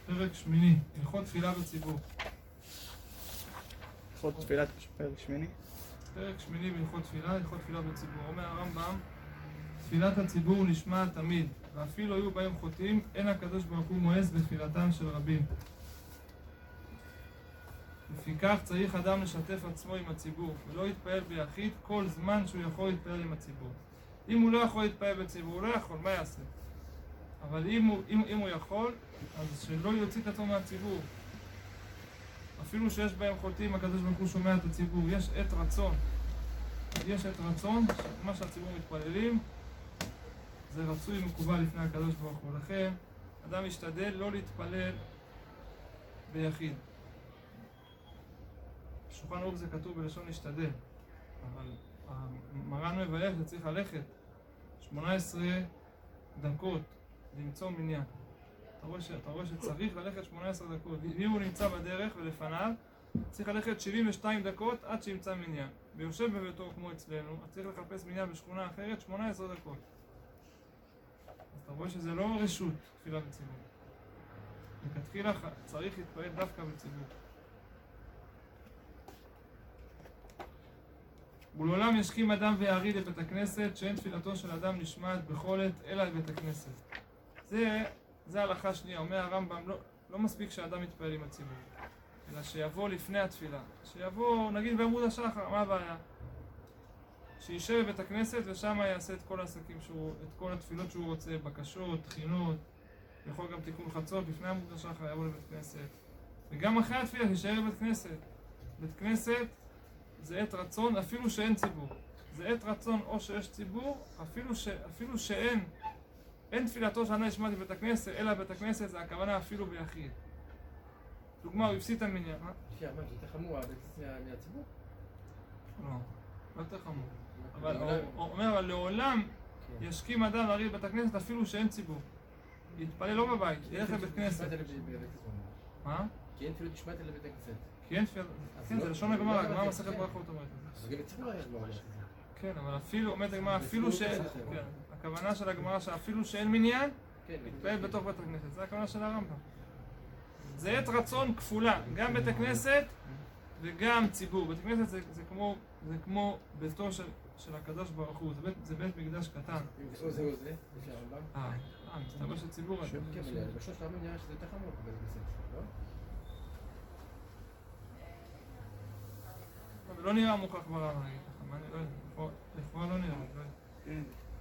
פרק שמיני, הלכות תפילה בציבור. הלכות תפילה, פרק שמיני? פרק שמיני בהלכות תפילה, הלכות תפילה בציבור. אומר הרמב"ם, תפילת הציבור נשמעת תמיד, ואפילו היו בהם חוטאים, אין הקדוש ברוך הוא מואס בתפילתם של רבים. לפיכך צריך אדם לשתף עצמו עם הציבור, ולא יתפעל ביחיד כל זמן שהוא יכול להתפעל עם הציבור. אם הוא לא יכול להתפעל בציבור, הוא לא יכול, מה יעשה? אבל אם הוא יכול, אז שלא יוציא את עצמו מהציבור. אפילו שיש בהם חוטאים, הקדוש ברוך הוא שומע את הציבור. יש עת רצון. יש עת רצון, מה שהציבור מתפללים, זה רצוי ומקובל לפני הקדוש ברוך הוא. לכן, אדם ישתדל לא להתפלל ביחיד. בשולחן ערוך זה כתוב בלשון להשתדל, אבל מרן מבאר שצריך ללכת 18 דקות למצוא מניין. אתה רואה שצריך ללכת 18 דקות. אם הוא נמצא בדרך ולפניו, צריך ללכת 72 דקות עד שימצא מניין. ויושב בביתו כמו אצלנו, אז צריך לחפש מניין בשכונה אחרת 18 דקות. אז אתה רואה שזה לא רשות תפילה בציבור. לכתחילה צריך להתפעל דווקא בציבור. ולעולם ישכים אדם ויעריד לבית הכנסת, שאין תפילתו של אדם נשמעת בכל עת אלא לבית הכנסת. זה הלכה שנייה. אומר הרמב"ם, לא מספיק שאדם יתפעל עם הציבור, אלא שיבוא לפני התפילה. שיבוא, נגיד בעמוד השחר, מה הבעיה? שישב בבית הכנסת ושם יעשה את כל העסקים, את כל התפילות שהוא רוצה, בקשות, תחינות, יכול גם תיקון חצות, לפני עמוד השחר יבוא לבית כנסת. וגם אחרי התפילה שישאר בבית כנסת. בית כנסת זה עת רצון אפילו שאין ציבור. זה עת רצון או שיש ציבור, אפילו שאין תפילתו של אדם נשמעת בבית הכנסת, אלא בית הכנסת זה הכוונה אפילו ביחיד. דוגמה, הוא הפסיד את המניין. מה, זה יותר חמור, הבית כנסת מהציבור? לא יותר חמור. אבל הוא אומר, לעולם ישכים אדם להריד בית הכנסת אפילו שאין ציבור. יתפלל לא בבית, ילך לבית כנסת. מה? כי אין תפילות נשמעת אלא בבית הכנסת. כן, זה לשון הגמרא, הגמרא מסכת ברכות אומרת את זה. אז גם בציבור יש גמרא. כן, אבל אפילו, אומרת הגמרא, אפילו שאין, הכוונה של הגמרא שאפילו שאין מניין, יתפלל בתוך בית הכנסת. זה הכוונה של הרמב"ם. זה עת רצון כפולה, גם בית הכנסת וגם ציבור. בית הכנסת זה כמו ביתו של הקדוש ברוך הוא, זה בית מקדש קטן. זה, לפי הרמב"ם? מסתבר שציבור... כן, אבל בשלושת הרמב"ם נראה שזה יותר חמור בבית הכנסת, לא? לא נראה מוכח ברמה, נגיד לך, מה אני לא יודע, לכאורה לא נראה,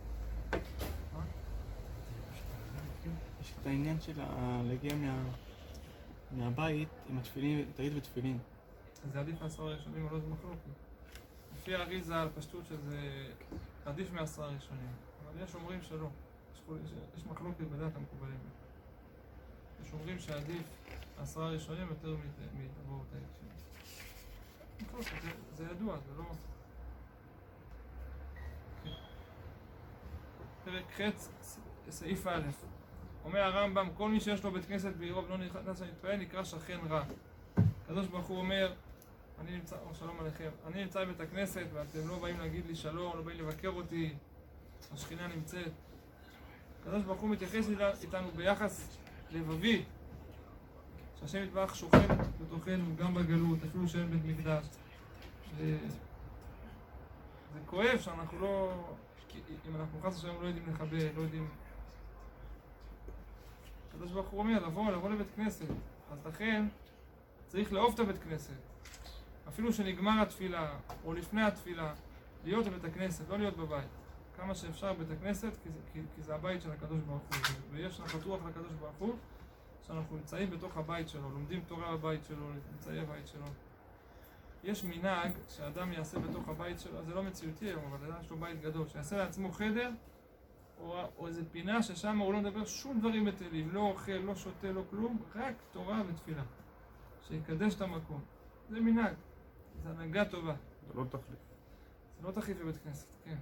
יש את העניין של להגיע מהבית עם התפילין, תגיד בתפילין. זה עדיף מ10 ראשונים או לא, זה מחלוקת. לפי האריזה על פשטות שזה עדיף מ10 ראשונים, אבל יש אומרים שלא. יש מחלוקת בדעת המקובלים. יש אומרים שעדיף 10 ראשונים יותר מתעבורת הישנים. זה ידוע, זה לא... פרק ח' סעיף א', אומר הרמב"ם, כל מי שיש לו בית כנסת בעירו ולא נכנס להתפעל נקרא שכן רע. הקדוש ברוך הוא אומר, שלום עליכם, אני נמצא בבית הכנסת ואתם לא באים להגיד לי שלום, לא באים לבקר אותי, השכינה נמצאת. הקדוש ברוך הוא מתייחס איתנו ביחס לבבי, שהשם יתברך שוכן בתוכנו גם בגלות, אפילו שאין בית מקדש. זה כואב שאנחנו לא, אם אנחנו חס ושלום לא יודעים לכבד, לא יודעים. הקדוש ברוך הוא אומר, לבוא לבית כנסת. אז לכן צריך לאהוב את הבית כנסת. אפילו שנגמר התפילה, או לפני התפילה, להיות בבית הכנסת, לא להיות בבית. כמה שאפשר בבית הכנסת, כי זה הבית של הקדוש ברוך הוא. ויש נחת רוח לקדוש ברוך הוא, שאנחנו נמצאים בתוך הבית שלו, לומדים תורה בבית שלו, נמצאים בבית שלו. יש מנהג שאדם יעשה בתוך הבית שלו, זה לא מציאותי היום, אבל אדם יש לו בית גדול, שיעשה לעצמו חדר, או איזה פינה ששם הוא לא מדבר שום דברים בטלים, לא אוכל, לא שותה, לא כלום, רק תורה ותפילה. שיקדש את המקום. זה מנהג, זה הנהגה טובה. זה לא תחליף. זה לא תחליף בבית כנסת, כן.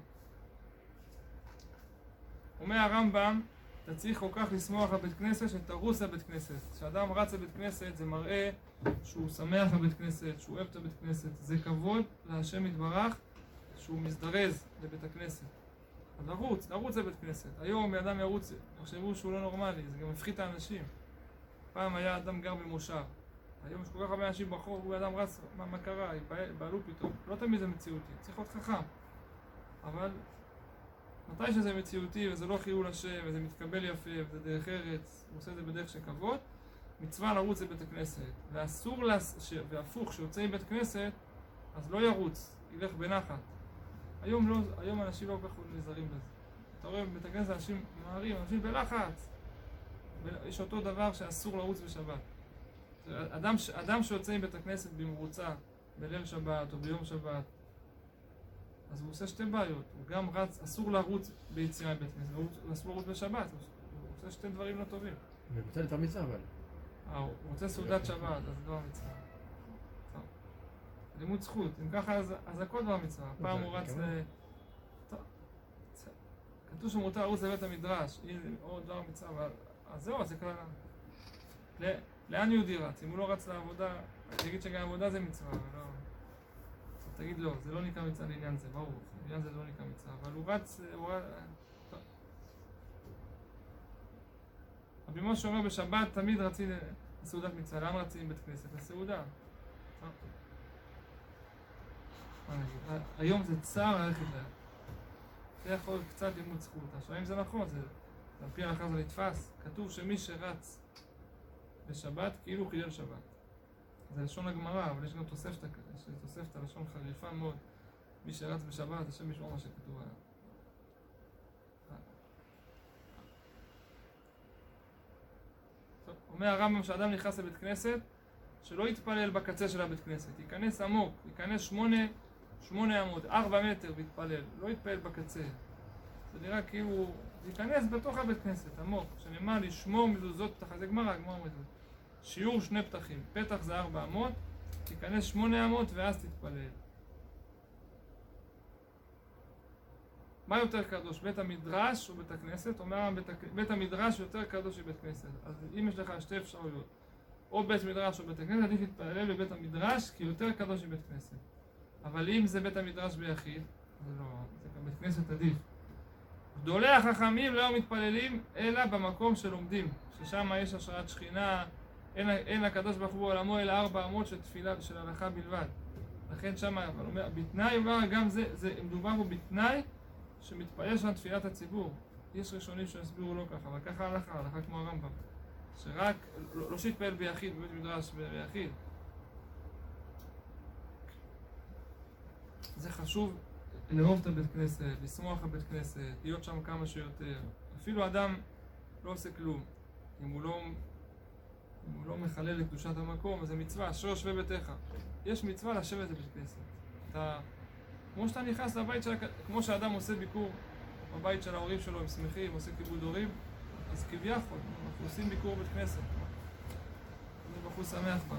אומר הרמב"ם, אתה צריך כל כך לשמוח לבית כנסת שתרוץ לבית כנסת. כשאדם רץ לבית כנסת זה מראה שהוא שמח לבית כנסת, שהוא אוהב את הבית כנסת. זה כבוד להשם יתברך שהוא מזדרז לבית הכנסת. אז לרוץ לבית כנסת. היום אדם ירוץ, יחשבו שהוא לא נורמלי, זה גם מפחית האנשים. פעם היה אדם גר במושב. היום יש כל כך הרבה אנשים ברחוב, הוא אדם רץ, מה קרה? בעלו פתאום. לא תמיד זה מציאותי, צריך להיות חכם. אבל מתי שזה מציאותי וזה לא חילול השם וזה מתקבל יפה וזה דרך ארץ, הוא עושה את זה בדרך של כבוד, מצווה לרוץ לבית הכנסת. ואסור, והפוך, שיוצא מבית כנסת, אז לא ירוץ, ילך בנחת. היום אנשים לא כל כך נזהרים בזה. אתה רואה בבית הכנסת אנשים ממהרים, אנשים בלחץ. יש אותו דבר שאסור לרוץ בשבת. אדם שיוצא מבית הכנסת במרוצה בליל שבת או ביום שבת, אז הוא עושה שתי בעיות. הוא גם רץ, אסור לרוץ ביציאה מבית כנסת, ואסור לרוץ בשבת. הוא עושה שתי דברים לא טובים. הוא רוצה לתת מצווה אבל. הוא רוצה סעודת שבת, אז לא המצווה. לימוד זכות, אם ככה אז הכל דבר מצווה. פעם הוא רץ כתוב שמותר לרוץ לבית המדרש, או דבר מצווה, אז זהו, אז זה כבר... לאן יהודי רץ? אם הוא לא רץ לעבודה, אני אגיד שגם עבודה זה מצווה, אבל לא... תגיד לא, זה לא נקרא מצווה לעניין זה, ברור, לעניין זה לא נקרא מצווה, אבל הוא רץ... רבי משה אומר בשבת תמיד רצים לסעודת מצווה, לאן רצים בית כנסת? לסעודה. היום זה צער ללכת להם. זה יכול קצת לימוד זכות. עכשיו אם זה נכון, זה על פי ההלכה זה נתפס. כתוב שמי שרץ בשבת כאילו חילל שבת. זה לשון הגמרא, אבל יש גם תוספתא כזה, שתוספתא לשון חריפה מאוד. מי שרץ בשבת, השם ישמור מה שכתוב עליו. אומר הרמב"ם שאדם נכנס לבית כנסת, שלא יתפלל בקצה של הבית כנסת, ייכנס עמוק, ייכנס 8 עמוד, 4 מטר ויתפלל, לא יתפלל בקצה. זה נראה כאילו, ייכנס בתוך הבית כנסת, עמוק, שנאמר לשמור מזוזות פתח, זה גמרא, שיעור 2 פתחים, פתח זה 4 אמות, תיכנס 8 אמות ואז תתפלל. מה יותר קדוש, בית המדרש או בית הכנסת? אומר בית המדרש יותר קדוש מבית כנסת. אז אם יש לך שתי אפשרויות, או בית מדרש או בית הכנסת, עדיף להתפלל בבית המדרש כי יותר קדוש מבית כנסת. אבל אם זה בית המדרש ביחיד, אז לא, זה גם בית כנסת עדיף. גדולי החכמים לא מתפללים אלא במקום שלומדים, ששם יש השראת שכינה, אין לקדוש ברוך הוא בעולמו אלא 4 אמות של תפילה של הלכה בלבד. לכן שם, אבל אומר, בתנאי, גם זה מדובר בו בתנאי שמתפלל שם תפילת הציבור. יש ראשונים שהסבירו לא ככה, אבל ככה הלכה כמו הרמב"ם. שרק, לא שיתפעל ביחיד, בבית מדרש ביחיד. זה חשוב לאהוב את הבית כנסת, לשמוח בבית כנסת, להיות שם כמה שיותר. אפילו אדם לא עושה כלום. אם הוא לא מחלל לקדושת המקום, אז זה מצווה, אשר יושבי ביתך. יש מצווה לשבת בבית כנסת. כמו שאתה נכנס לבית של... כמו שאדם עושה ביקור בבית של ההורים שלו, הם שמחים, עושה כיבוד הורים, אז כביכול, אנחנו עושים ביקור בית כנסת. זה בחור שמח בנו.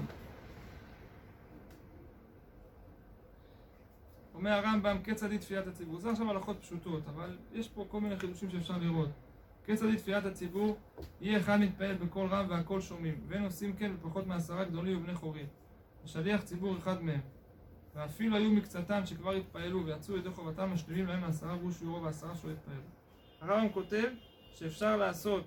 אומר הרמב"ם, כיצד תפילת הציבור. זה עכשיו הלכות פשוטות, אבל יש פה כל מיני חידושים שאפשר לראות. כיצד תפילת הציבור, יהיה אחד מתפעל בקול רם והכל שומעים, ואין עושים כן בפחות מ10 גדולים ובני חורים. ושליח ציבור אחד מהם. ואפילו היו מקצתם שכבר התפעלו ויצאו ידי חובתם משלימים להם 10 גרוש יורו ו10 שלא התפעלו. הרמב"ם כותב שאפשר לעשות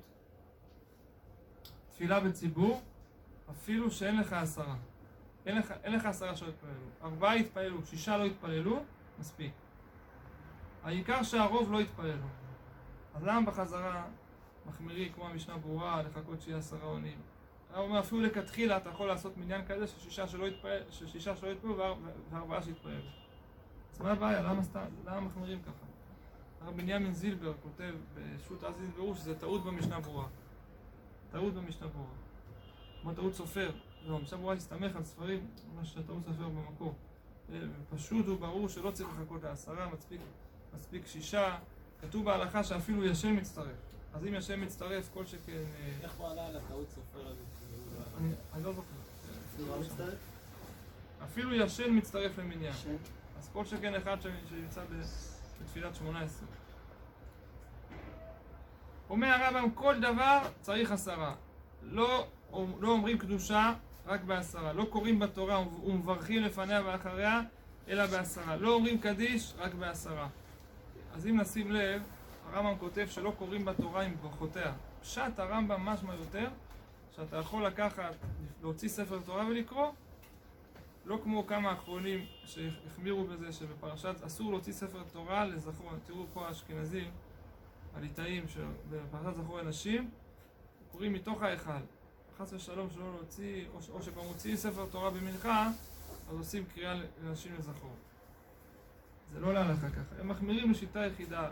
תפילה בציבור אפילו שאין לך 10. אין לך 10 שלא התפעלו. 4 התפעלו, 6 לא התפעלו, מספיק. העיקר שהרוב לא התפעלו. אז למה בחזרה מחמירי כמו המשנה ברורה לחכות שיהיה 10 עונים? הוא אומר, אפילו לכתחילה אתה יכול לעשות מניין כזה ששישה שלא יתפעלו ו4 שיתפעלו. אז מה הבעיה? למה מחמירים ככה? הרב בנימין זילבר כותב בשו"ת עזיז ביאור שזה טעות במשנה ברורה. טעות במשנה ברורה. כמו טעות סופר. לא, משנה ברורה הסתמך על ספרים, ממש טעות סופר במקור. פשוט וברור שלא צריך לחכות ל10, מספיק 6. כתוב בהלכה שאפילו ישן מצטרף. אז אם ישן מצטרף, כל שכן... איך הוא עלה על הטעות סופר הזה? אני לא זוכר. אפילו לא מצטרף? אפילו ישן מצטרף למניין. אז כל שכן אחד שנמצא בתפילת 18. אומר הרמב"ם, כל דבר צריך 10. לא אומרים קדושה רק ב10. לא קוראים בתורה ומברכים לפניה ואחריה, אלא ב10. לא אומרים קדיש רק ב10. אז אם נשים לב, הרמב"ם כותב שלא קוראים בתורה עם ברכותיה. פשט הרמב"ם משמע יותר, שאתה יכול לקחת, להוציא ספר תורה ולקרוא, לא כמו כמה אחרונים שהחמירו בזה שבפרשת אסור להוציא ספר תורה לזכור. תראו פה האשכנזים, הליטאים שבפרשת זכור אנשים, קוראים מתוך ההיכל. חס ושלום שלא להוציא, או שכבר מוציא ספר תורה במנחה, אז עושים קריאה לאנשים לזכור. זה לא להלכה ככה. הם מחמירים לשיטה יחידה.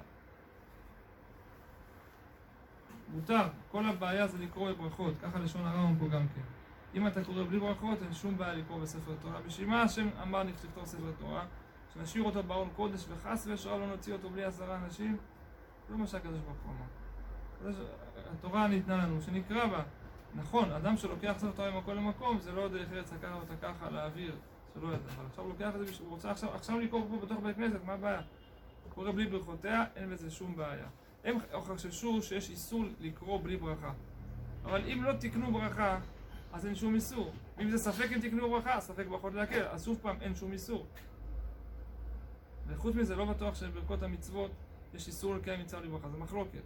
מותר, כל הבעיה זה לקרוא בברכות, ככה לשון הרמב"ם פה גם כן. אם אתה קורא בלי ברכות, אין שום בעיה לקרוא בספר תורה. בשביל מה השם אמר לכתוב ספר תורה? שנשאיר אותו בארון קודש וחס ושלום לא נוציא אותו בלי 10 אנשים? לא מה שהקדוש ברוך הוא אמר. התורה ניתנה לנו, שנקרא בה. נכון, אדם שלוקח ספר תורה ממקום למקום, זה לא דרך ארץ לקחת אותה ככה לאוויר, שלא ידע. אבל עכשיו הוא לוקח את זה, הוא רוצה עכשיו לקרוא פה בתוך בית כנסת, מה הבעיה? הוא קורא בלי ברכותיה, אין בזה שום בעיה. הם חששו שיש איסור לקרוא בלי ברכה. אבל אם לא תקנו ברכה, אז אין שום איסור. אם זה ספק אם תקנו ברכה, ספק ברכות להקל, אז שוב פעם אין שום איסור. וחוץ מזה לא בטוח שברכות המצוות יש איסור לקיים מצווה בלי ברכה, זה מחלוקת.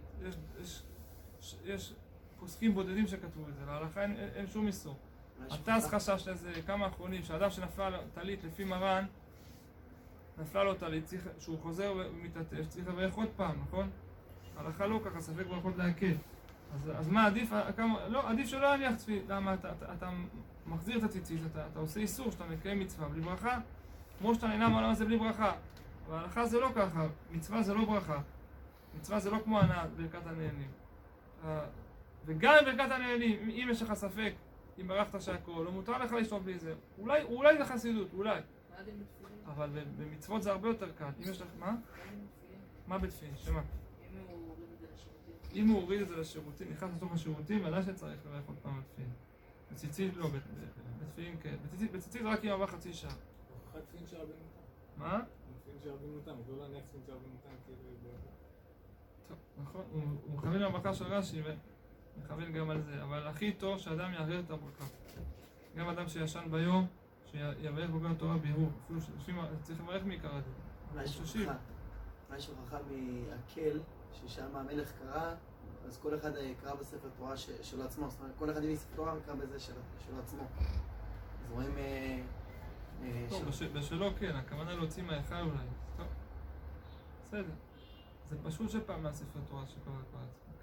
יש פוסקים בודדים שכתבו את זה, להלכה אין שום איסור. הטס חשש לזה כמה אחרונים, שאדם שנפלה טלית לפי מרן, נפלה לו טלית, שהוא חוזר ומתעטף, צריך לברך עוד פעם, נכון? ההלכה לא ככה, ספק ברכות להקל. אז מה עדיף? לא, עדיף שלא יניח תפילין. למה? אתה מחזיר את הציצית, אתה עושה איסור שאתה מקיים מצווה בלי ברכה, כמו שאתה נהנה מהעולם הזה בלי ברכה. אבל ההלכה זה לא ככה, מצווה זה לא ברכה. מצווה זה לא כמו הנאה, ברכת הנהנים. וגם בברכת הנהנים, אם יש לך ספק, אם ברכת שהכל, לא מותר לך לשתות בלי זה. אולי זה חסידות, אולי. אבל במצוות זה הרבה יותר קל. אם יש לך, מה? מה בתפילין? שמה? אם הוא הוריד את זה לשירותים, נכנס לתוך השירותים, ודאי שצריך לברך עוד פעם בתפילין. בציצית לא, בתפילין כן. בציצית רק אם עבר חצי שעה. הוכחת תפילין של רבנו תם. מה? תפילין של רבנו תם, אז לא להניח תפילין של רבנו תם כאילו... טוב, נכון, הוא מכוון לברכה של רש"י ומכוון גם על זה, אבל הכי טוב שאדם יערער את הברכה. גם אדם שישן ביום, שיברך בוגר תורה בירור, אפילו צריך לברך מעיקר הדין. מה יש הוכחה מהקל, ששם המלך קרא, אז כל אחד יקרא בספר תורה של עצמו, זאת אומרת, כל אחד עם ספר תורה יקרא בזה של עצמו. אז רואים... טוב, בשלו כן, הכוונה להוציא מההיכל אולי. טוב, בסדר. זה פשוט שפעם מהספר תורה שקורא כבר עצמו.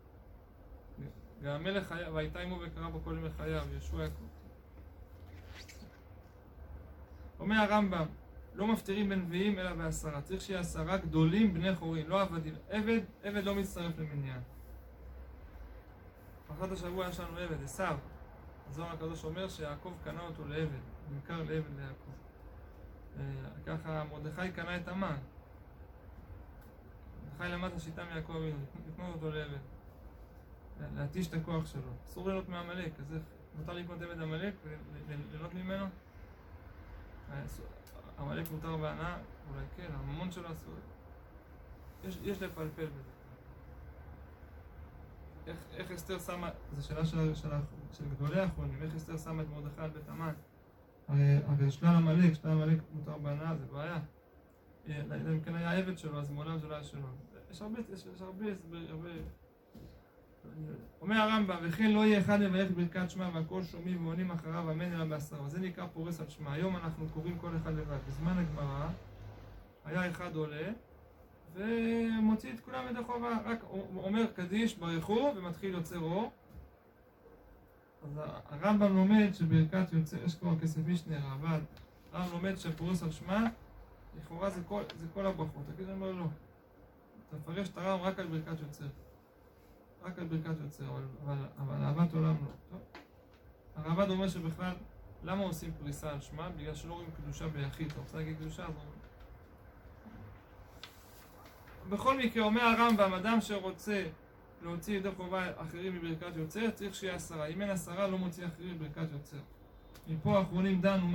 גם המלך היה, והייתה עמו וקרא בו כל ימי חייו, ישוע יעקב. אומר הרמב"ם, לא מפטירים בנביאים אלא ב10. צריך שיהיה 10 גדולים בני חורין, לא עבדים. עבד לא מצטרף למניין. פרשת השבוע יש לנו עבד, עשיו. הזוהר הקדוש אומר שיעקב קנה אותו לעבד, נמכר לעבד ליעקב. ככה מרדכי קנה את המן. מרדכי למד את השיטה מיעקב אבינו, לקנות אותו לעבד. להתיש את הכוח שלו. אסור ליהנות מעמלק, אז איך מותר לקנות עבד עמלק וליהנות ממנו? עמלק מותר בהנאה, אולי כן, הממון שלו אסור. יש לפלפל בזה. איך אסתר שמה, זו שאלה של גדולי האחרונים, איך אסתר שמה את מרדכי על בית המן? הרי שלל עמלק מותר בהנאה, זה בעיה. אם כן היה עבד שלו, אז מעולם זה לא היה שלו. יש הרבה הסבר, אומר הרמב"ם, וכן לא יהיה אחד לברך ברכת שמע והכל שומעים ועונים אחריו אמן אלא ב10. וזה נקרא פורס על שמע. היום אנחנו קוראים כל אחד לבד. בזמן הגמרא היה אחד עולה ומוציא את כולם ידי חובה, רק אומר קדיש ברכו ומתחיל יוצא אור. אז הרמב"ם לומד שברכת יוצא, יש כבר כסף משנה רעב"ד, הרמב"ם לומד שפורס על שמע לכאורה זה כל הברכות. תגיד אומר לא, תפרש את הרמב"ם רק על ברכת יוצא, רק על ברכת יוצא, אבל אהבת עולם לא. טוב. הרעב"ד אומר שבכלל למה עושים פריסה על שמע? בגלל שלא רואים קדושה ביחיד. אתה רוצה להגיד קדושה? בכל מקרה אומר הרמב"ם, אדם שרוצה להוציא ידי חובה אחרים מברכת יוצר, צריך שיהיה 10. אם אין 10 לא מוציא אחרים מברכת יוצר. מפה האחרונים דנו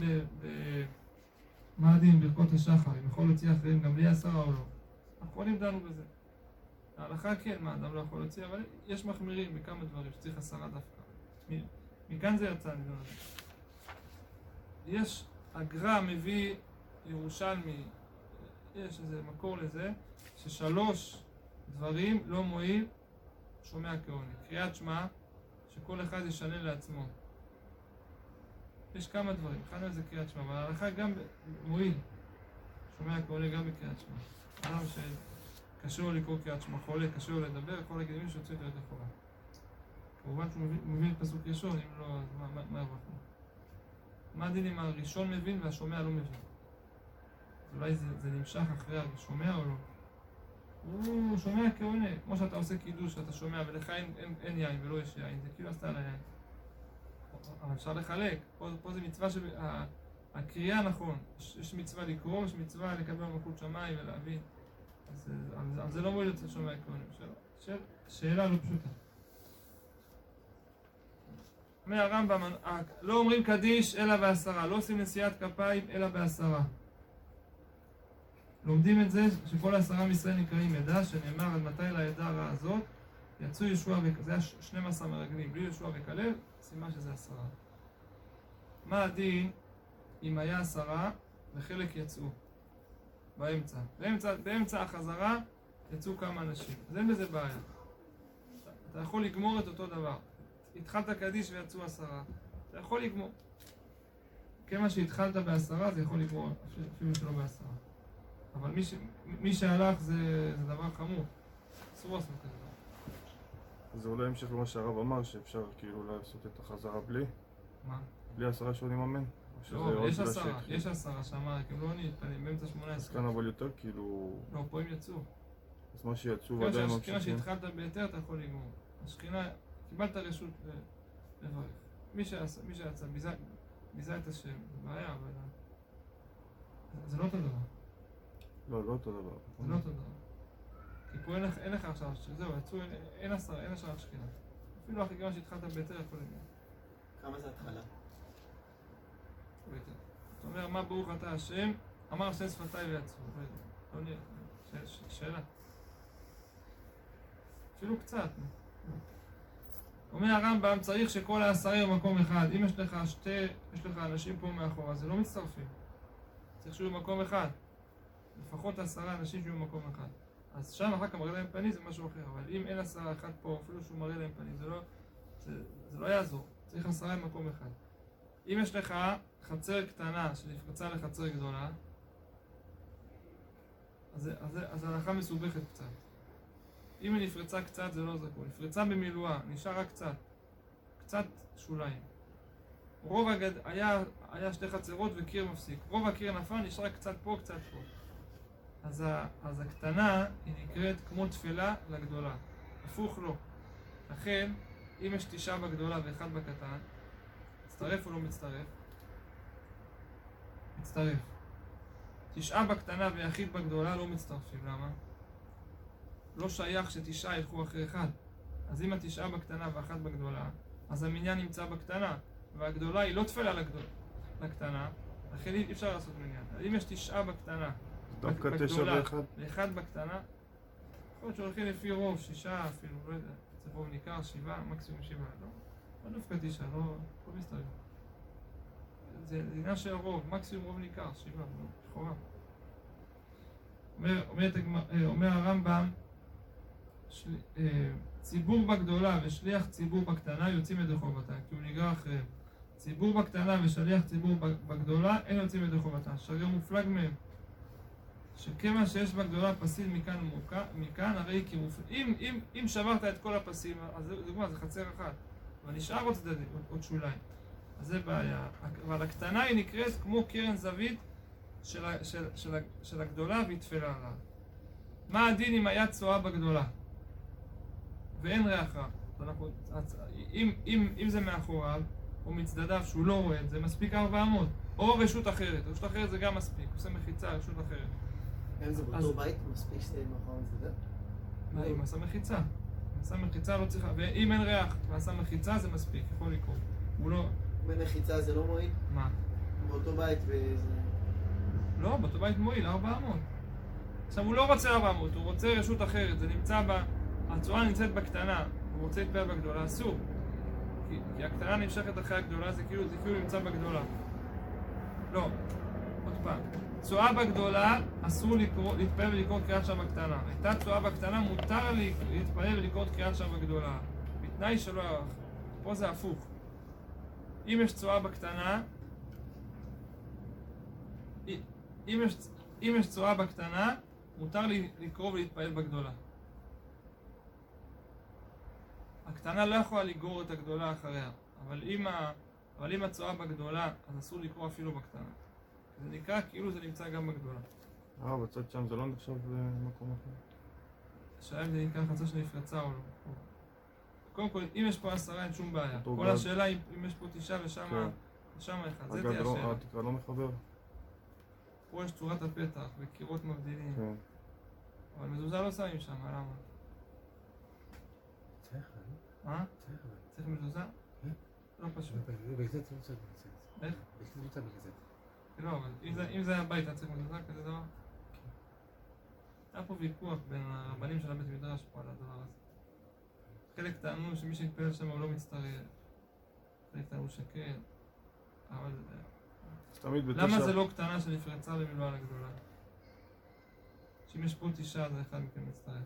מה הדין ברכות השחר, אם יכול להוציא אחרים גם בלי 10 או לא. האחרונים דנו בזה. ההלכה כן, מה אדם לא יכול להוציא, אבל יש מחמירים בכמה דברים שצריך 10 דווקא. מכאן זה יצא נדון. יש הגר"א מביא ירושלמי, יש איזה מקור לזה, ש3 דברים לא מועיל שומע כעונג. קריאת שמע, שכל אחד ישנה לעצמו. יש כמה דברים, אחד מזה קריאת שמע, אבל ההלכה גם מועיל. שומע כעולה גם בקריאת שמע. אדם שקשה לו לקרוא קריאת שמע, חולה, קשה לו לדבר, יכול להגיד מישהו שיוצא להיות לכאורה. כמובן שהוא מבין פסוק ראשון, אם לא, אז מה יברכו? מה הדין אם הראשון מבין והשומע לא מבין? אז אולי זה נמשך אחרי השומע או לא? הוא שומע כעונה, כמו שאתה עושה קידוש, שאתה שומע ולך אין יין ולא יש יין, זה כאילו עשתה על היין. אבל אפשר לחלק, פה זה מצווה הקריאה נכון, יש מצווה לקרוא, יש מצווה לקבל מלכות שמיים ולהבין. אז זה לא מועיל אצל שומע כעונה. שאלה לא פשוטה. אומר הרמב"ם, לא אומרים קדיש אלא בעשרה, לא עושים נשיאת כפיים אלא בעשרה. לומדים את זה שכל 10 מישראל נקראים עדה, שנאמר עד מתי לעדה הרעה הזאת יצאו ישוע וכלב, זה היה 12 מרגלים, בלי ישוע וכלב, סימן שזה 10. מה הדין אם היה 10 וחלק יצאו באמצע החזרה יצאו כמה אנשים, אז אין בזה בעיה. אתה יכול לגמור את אותו דבר. התחלת קדיש ויצאו 10, אתה יכול לגמור. כמה שהתחלת ב10 זה יכול לגמור אפילו שלא ב10. אבל מי שהלך זה דבר חמור. אסור לעשות כזה דבר. זה אולי המשך למה שהרב אמר, שאפשר כאילו לעשות את החזרה בלי? מה? בלי 10 שעונים אמן? לא, יש 10 שאמר, כי הם לא נתפנים באמצע 18. אז כאן אבל יותר כאילו... לא, פה הם יצאו. אז מה שיצאו ועדיין ממשיכים. כמה שהתחלת ביתר אתה יכול לגמור. השכינה, קיבלת רשות לברך. מי שיצא, ביזה את השם, זה בעיה, אבל... זה לא אותו דבר. לא אותו דבר. זה לא אותו דבר. כי פה אין לך עכשיו, זהו, יצאו, אין השאר שכינה. אפילו הכי כמה שהתחלת ביתר יכול לגמור. כמה זה התחלה? אתה אומר, מה ברוך אתה השם? אמר השם שפתיי ויצאו. לא נראה, שאלה. אפילו קצת. אומר הרמב"ם, צריך שכל 10 יהיו במקום אחד. אם יש לך אנשים פה מאחורה, זה לא מצטרפים. צריך שיהיו במקום אחד. לפחות 10 אנשים שיהיו במקום אחד. אז שם אחר כך מראה להם פנים זה משהו אחר. אבל אם אין 10 אחד פה, אפילו שהוא מראה להם פנים, זה לא יעזור. צריך 10 במקום אחד. אם יש לך חצר קטנה שנפרצה לחצר גדולה, אז ההלכה מסובכת קצת. אם היא נפרצה קצת זה לא זכור. נפרצה במילואה, נשאר רק קצת שוליים. היה 2 חצרות וקיר מפסיק. רוב הקיר נפל, נשאר קצת פה, קצת פה. אז הקטנה היא נקראת כמו תפלה לגדולה. הפוך לא. לכן, אם יש 9 בגדולה ו1 בקטן, מצטרף או לא מצטרף? מצטרף. 9 בקטנה ויחיד בגדולה לא מצטרפים. למה? לא שייך ש9 ילכו אחרי 1. אז אם 9 בקטנה ו1 בגדולה, אז המניין נמצא בקטנה, והגדולה היא לא תפלה לקטנה, לכן אי אפשר לעשות מניין. אם יש 9 בקטנה, דווקא 9 ו1? ו1 בקטנה, יכול להיות שהולכים לפי רוב, 6 אפילו, לא יודע, זה רוב ניכר, 7, מקסימום 7, לא דווקא 9, לא מסתובב. זה עניין של רוב, מקסימום רוב ניכר, 7, לכאורה. אומר הרמב"ם, ציבור בגדולה ושליח ציבור בקטנה יוצאים ידי חובתן, כי הוא נגרע אחריהם. ציבור בקטנה ושליח ציבור בגדולה אין יוצאים ידי חובתן, שריון מופלג מהם. שכמה שיש בגדולה פסיל מכאן ומכאן, הרי כי אם שברת את כל הפסים, אז דוגמה, זה חצר אחת, אבל נשאר עוד צדדים, עוד שוליים. אז זה בעיה. אבל הקטנה היא נקראת כמו קרן זווית של הגדולה והיא תפלה עליו. מה הדין אם היה צואה בגדולה? ואין ריח רע. אם זה מאחוריו, או מצדדיו שהוא לא רואה את זה, מספיק 400. או רשות אחרת. רשות אחרת זה גם מספיק. עושה מחיצה, רשות אחרת. אם זה באותו בית, מספיק שתהיה מאחוריו מצדדיו? מה, אם עשה מחיצה. אם עשה מחיצה לא צריכה, ואם אין ריח ועשה מחיצה זה מספיק, יכול לקרוא. הוא לא... אם אין מחיצה זה לא מועיל? מה? באותו בית וזה... לא, באותו בית מועיל, 400. עכשיו הוא לא רוצה 400, הוא רוצה רשות אחרת, זה נמצא הצואה נמצאת בקטנה, הוא רוצה להתפלל בגדולה, אסור. כי הקטנה נמשכת אחרי הגדולה, זה כאילו נמצא בגדולה. לא, עוד פעם. צואה בגדולה, אסור להתפלל ולקרוא קריאת שם בקטנה. הייתה צואה בקטנה, מותר להתפלל ולקרוא קריאת שם בגדולה. בתנאי שלא פה זה הפוך. אם יש צועה בקטנה, אם יש צועה בקטנה, מותר לי לקרוא ולהתפעל בגדולה. הקטנה לא יכולה לגרור את הגדולה אחריה, אבל אם הצועה בגדולה, אז אסור לקרוא אפילו בקטנה. זה נקרא כאילו זה נמצא גם בגדולה. בצד שם זה לא נחשב במקום אחר? השאלה אם זה נקרא חצה שנפרצה או לא. קודם כל, אם יש פה 10 אין שום בעיה. כל השאלה אם יש פה 9 ושם אחד, זה תהיה השאלה. התקרה לא מחבר? פה יש צורת הפתח וקירות מבדילים. כן. אבל מזוזה לא שמים שם, למה? צריך, מה? צריך מזוזה? לא פשוט. בגזת לא צריך בגזת. איך? בגזת לא צריך בגזת. לא, אבל אם זה היה בית, היה צריך מזוזה כזה דבר? היה פה ויכוח בין הרבנים של הבית מדרש פה על הדבר הזה. חלק טענו שמי שמתפלל שם הוא לא מצטרף. חלק טענו שכן. אבל... למה זה לא קטנה שנפרצה במילואה לגדולה? שאם יש פה 9 אז אחד מכם מצטרף.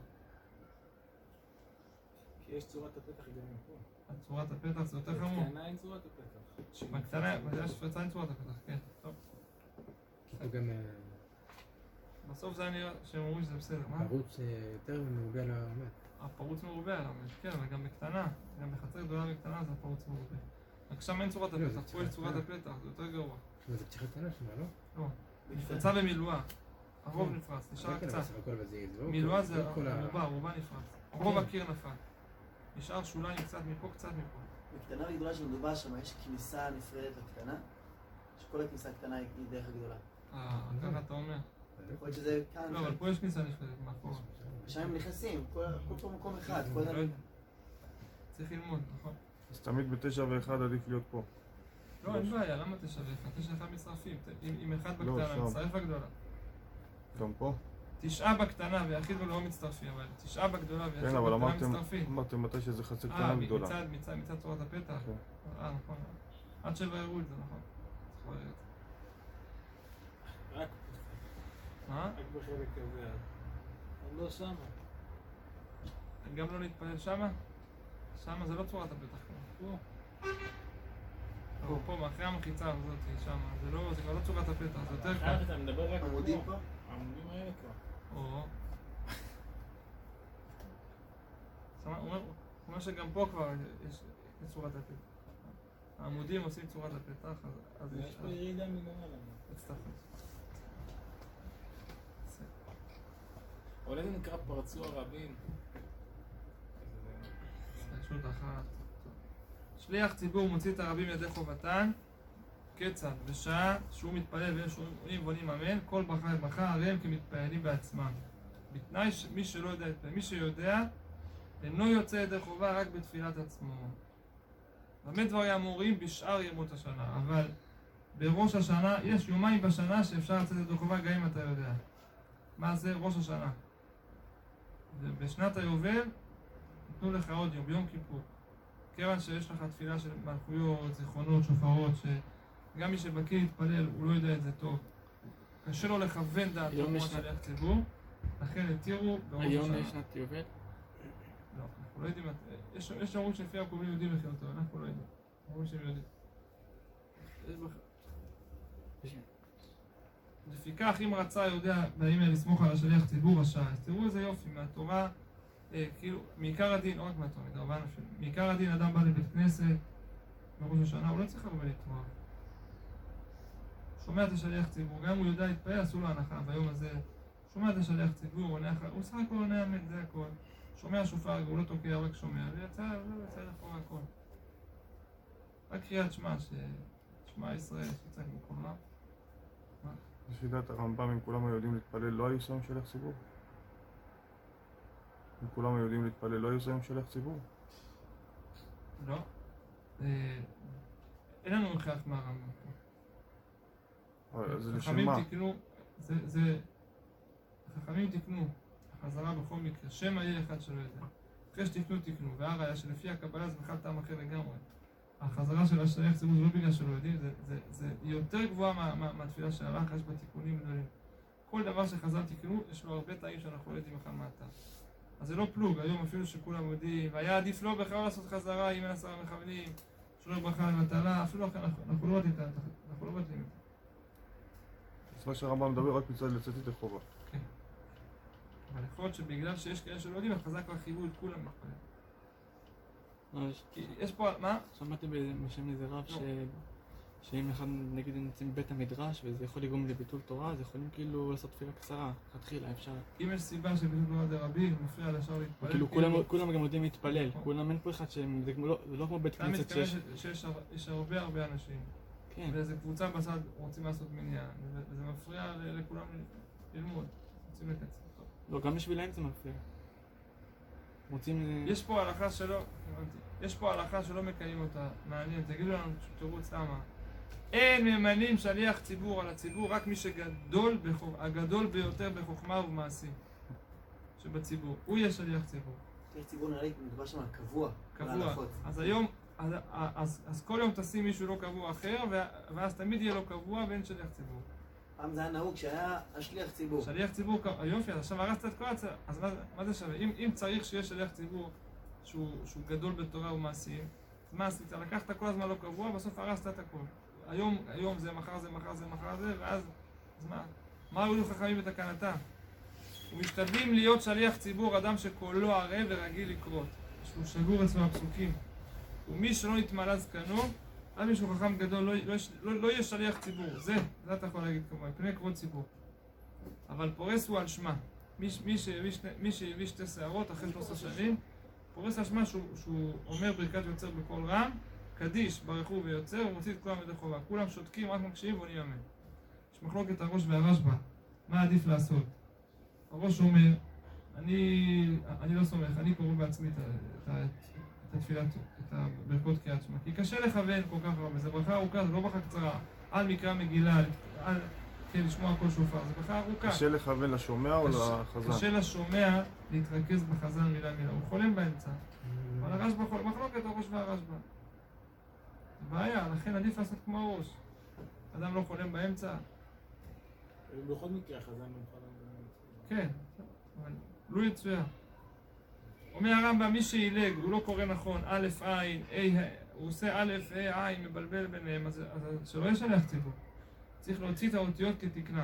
כי יש צורת הפתח גם פה. צורת הפתח זה יותר חמור. בקטנה אין צורת הפתח. בקטנה, יש פרצה אין צורת הפתח, כן. טוב. כי פה גם... בסוף זה היה נראה שהם אומרים שזה בסדר, מה? פרוץ יותר מרובה על העומד. הפרוץ מרובה על העומד, כן, אבל גם בקטנה. גם בחצר גדולה וקטנה זה הפרוץ מרובה. רק שם אין צורת הפתח, פה יש צורת הפתח, זה יותר גרוע. זה פתיחה קטנה שמה, לא? לא. נפרצה במילואה. הרוב נפרץ, נשאר קצת. מילואה זה הרובה נפרץ. רוב הקיר נפל. נשאר שוליים קצת מפה, קצת מפה. בקטנה וגדולה שמדובר שם, יש כניסה נפרדת לקטנה, שכל הכניסה הקטנה היא דרך הגדולה. ככה אתה אומר. יכול להיות שזה כאן. לא, אבל פה יש כניסה נפרדת, מאחורה. שם הם נכנסים, כל פה מקום אחד. צריך ללמוד, נכון? אז תמיד ב9 ו1 עדיף להיות פה. לא, אין בעיה, למה 9 ו1? 9 ו1 מצטרפים. אם אחד בקטנה, מצטרף בגדולה. גם פה? 9 בקטנה ויחיד ולא מצטרפים, אבל 9 בגדולה ויחיד כן, אבל בקטנה מצטרפים. אמרתם מתי שזה חצי קטנה גדולה. מצד צורת הפתח. נכון. עד שלא יראו את זה, נכון. רק מה? רק בחלק הזה. אבל לא שמה. גם לא להתפלל שמה? שמה זה לא צורת הפתח. פה. פה, מאחרי המחיצה הזאת, שמה. זה כבר לא צורת הפתח, זה יותר קל. אתה מדבר רק עמודים פה? העמודים האלה כבר. הוא אומר שגם פה כבר יש צורת הפתח. העמודים עושים צורת הפתח, אז יש פה ירידה מלמעלה. הצטרפות. אולי זה נקרא פרצו הרבים. רשות אחת. שליח ציבור מוציא את הרבים ידי חובתן, כיצד? בשעה שהוא מתפלל והם שומעים ועונים אמן, כל ברכה וברכה הרי הם כמתפללים בעצמם. בתנאי מי שלא יודע להתפלל, מי שיודע אינו יוצא ידי חובה רק בתפילת עצמו. באמת דברים אמורים בשאר ימות השנה, אבל בראש השנה יש יומיים בשנה שאפשר לצאת ידי חובה גם אם אתה יודע. מה זה ראש השנה? ובשנת היובל ייתנו לך עוד יום, ביום כיפור. כיוון שיש לך תפילה של מלכויות, זיכרונות, שופרות, שגם מי שבקיא להתפלל הוא לא יודע את זה טוב. קשה לו לכוון דעתו כמו שליח ציבור, לכן התירו בראש השנה. היום יש שנת יובל? לא, אנחנו לא יודעים. יש אמרו שלפי הקובלים יודעים לכי אותו, אנחנו לא יודעים. אמרו שהם יודעים. לפיכך אם רצה יודע בימים האלה לסמוך על השליח ציבור רשאי. אז תראו איזה יופי מהתורה. כאילו, מעיקר הדין, לא רק מהתורה, מדרבן אפילו, מעיקר הדין אדם בא לבית כנסת בראש השנה, הוא לא צריך הרבה לתמוך. שומע את השליח ציבור, גם אם הוא יודע להתפעל, עשו לו הנחה ביום הזה. שומע את השליח ציבור, הוא סך הכל עונה אמן, זה הכל. שומע שופר, הוא לא תוקע, רק שומע, ויצא לחור הכל. רק קריאת שמע, ששמע ישראל, שיצא מכולם. לפי דעת הרמב"ם, אם כולם היודעים להתפלל, לא היו שמים שליח ציבור? אם כולם היודעים להתפלל, לא היו שמים שליח ציבור? לא. אין לנו הכרח מהרמב"ם. אז לשם מה? החכמים תקנו, החזרה בכל מקרה, שמא יהיה אחד שלא יודע. אחרי שתקנו תקנו, והראיה שלפי הקבלה זה בכלל טעם אחר לגמרי. החזרה של השליח ציבור זה לא בגלל שלא יודעים, זה יותר גבוהה מהתפילה של הלך, יש בה תיקונים גדולים. כל דבר שחז"ל תקנו, יש לו הרבה טעים שאנחנו לא יודעים בכלל מה הטעם. אז זה לא פלוג, היום אפילו שכולם יודעים, והיה עדיף לו בכלל לעשות חזרה אם אין 10 מכוונים, שלא ברכה למטלה, אפילו אנחנו לא בטלים את זה. אז מה שהרמב"ם מדבר רק מצד לצאת ידי חובה. כן. אבל יכול להיות שבגלל שיש כאלה שלא יודעים, החזק כבר חייבו את כולם להתפלל. כי יש פה, מה? שמעתי בשם איזה רב שאם אחד נגיד נמצאים בבית המדרש וזה יכול לגרום לביטול תורה, אז יכולים כאילו לעשות תפילה קצרה, התחילה אפשר. אם יש סיבה שביטול תורה זה רבים, מפריע לשאר להתפלל. כאילו כולם גם יודעים להתפלל, כולם אין פה אחד שהם, זה לא כמו בית כנסת שיש הרבה אנשים. כן. ואיזה קבוצה בצד רוצים לעשות מניין, וזה מפריע לכולם ללמוד, רוצים לקצר. לא, גם בשבילהם זה מפריע. רוצים... יש פה הלכה שלא מקיים אותה, מעניין, תגידו לנו תירוץ למה. אין ממנים שליח ציבור על הציבור, רק מי הגדול ביותר בחוכמה ובמעשים שבציבור, הוא יהיה שליח ציבור. שליח ציבור נראה לי מדבר שם קבוע. אז היום, אז כל יום תשים מישהו לא קבוע אחר, ואז תמיד יהיה לו קבוע ואין שליח ציבור. פעם זה היה נהוג שהיה השליח ציבור. שליח ציבור, יופי, אז עכשיו הרסת את כל הצעה, אז מה זה שווה? אם צריך שיהיה שליח ציבור שהוא גדול בתורה ומעשים, אז מה עשית? לקחת כל הזמן לא קבוע, בסוף הרסת את הכל. היום זה, מחר זה, ואז, אז מה היו חכמים בתקנתם? ומשתדלים להיות שליח ציבור, אדם שקולו ערב ורגיל לקרות, שהוא שגור אצלו הפסוקים. ומי שלא נתמלא זקנו, אז מישהו חכם גדול לא יהיה שליח ציבור, זה אתה יכול להגיד כמובן, פני כבוד ציבור. אבל פורס הוא על שמה. מי שהביא 2 שערות אחרי 13 שנים, פורס על שמה שהוא אומר ברכת יוצר בקול רם, קדיש ברכו ויוצר, ומוציא את כולם ידי חובה. כולם שותקים, רק מקשיבים ועונים אמן. יש מחלוקת הראש והרשב"א, מה עדיף לעשות? הראש אומר, אני לא סומך, אני קורא בעצמי את התפילת, את הברכות קריאת שמע, כי קשה לכוון כל כך הרבה, זה ברכה ארוכה, זה לא ברכה קצרה, על מקרא מגילה, כן, לשמוע כל שופר, זה ברכה ארוכה. קשה לכוון לשומע או לחזן? קשה לשומע להתרכז בחזן מילה, הוא חולם באמצע. אבל הרשב"א חולם, מחלוקת הראש והרשב"א. זה בעיה, לכן עדיף לעשות כמו הראש. אדם לא חולם באמצע. בכל מקרה חזן ומחלם. כן, אבל לא יצויה. אומר הרמב"ם, מי שילג, הוא לא קורא נכון, א' עין, הוא עושה א', עין, מבלבל ביניהם, אז שלא ישלח ציבור. צריך להוציא את האותיות כתקנם.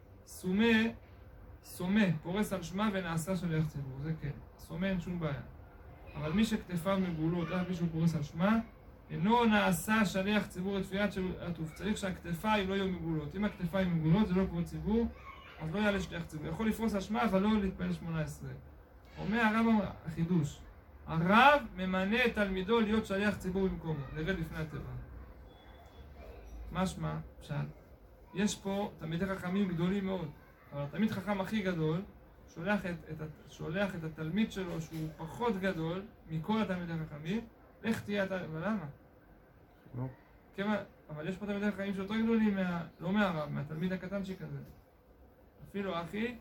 סומה, פורס על שמה ונעשה שליח ציבור, זה כן. סומה אין שום בעיה. אבל מי שכתפיו מגולות, מישהו פורס על שמה, אינו נעשה שליח ציבור לתפילת עטוף. צריך שהכתפיים לא יהיו מגולות. אם הכתפיים מגולות, זה לא כבוד ציבור, אז לא יעלה שליח ציבור. יכול לפרוס על שמה, אבל לא להתפלל 18. אומר הרמב"ם החידוש, הרב ממנה את תלמידו להיות שליח ציבור במקומו, לרד לפני התיבה. משמע, פשט, יש פה תלמידי חכמים גדולים מאוד, אבל התלמיד חכם הכי גדול שולח את התלמיד שלו שהוא פחות גדול מכל התלמידי חכמים, איך תהיה ולמה? לא. אבל יש פה תלמידי חכמים שיותר גדולים, לא מהרב, מהתלמיד הקטנצ'יק הזה. אפילו אחי,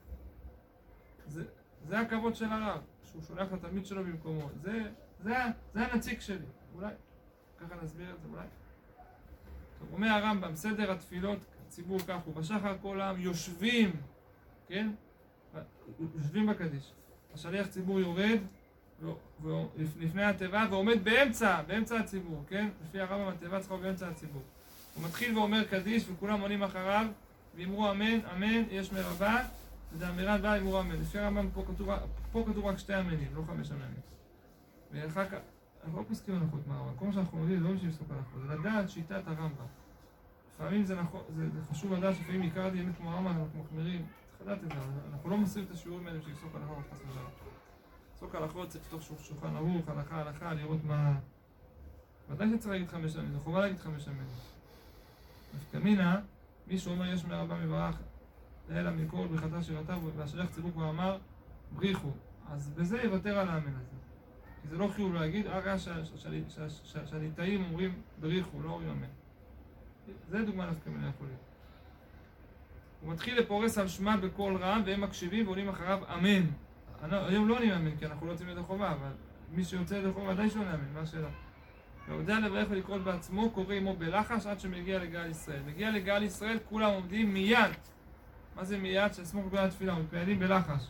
זה הכבוד של הרב, שהוא שולח את התלמיד שלו במקומו. זה הנציג שלי, אולי. ככה נסביר את זה, אולי. טוב, אומר הרמב"ם, סדר התפילות, ציבור כך הוא, בשחר כל העם יושבים, כן? יושבים בקדיש. השליח ציבור יורד לפני התיבה ועומד באמצע הציבור, כן? לפי הרמב"ם התיבה צריכה באמצע הציבור. הוא מתחיל ואומר קדיש וכולם עונים אחריו, ואמרו אמן, אמן, יש מרבה, וזה אמירת בא אמרו אמן. לפי הרמב"ם פה כתוב רק 2 אמנים, לא 5 אמנים. ואחר כך, אנחנו לא פוסקים הלכות מהרמב"ם, כל מה שאנחנו יודעים זה לא בשביל לפסוק הלכות, זה לדעת שיטת הרמב"ם. לפעמים זה חשוב לדעת שלפעמים עיקר הדין כמו הרמב"ם, אנחנו מחמירים, צריך לדעת את זה, אנחנו לא מוסרים את השיעורים האלה בשביל לפסוק הלכות, חס ושלום. פסוק הלכות צריך לפתוח שולחן ערוך, הלכה, לראות מה... ודאי שצריך להגיד 5 אמנים, זה חובה להגיד 5 אמנים. נפקא מי שאומר יש מרבה מברך לאלה מכל ברכתה שירתה, והשליח ציבור כבר אמר בריחו, אז בזה יוותר על האמן הזה. כי זה לא חיוב להגיד, רק שהליטאים אומרים בריחו, לא אומרים אמן. זה דוגמה נפקא מינה יכול להיות. הוא מתחיל לפורס על שמה בקול רם, והם מקשיבים ועולים אחריו אמן. היום לא עונים אמן, כי אנחנו לא יוצאים ידי חובה, אבל מי שיוצא ידי חובה ודאי שעונה אמן, מה השאלה? והודע לברך ולקרות בעצמו, קורא עמו בלחש עד שמגיע לגאל ישראל. מגיע לגאל ישראל, כולם עומדים מיד. מה זה מיד? שסמוך בגלל התפילה, מתפעלים בלחש.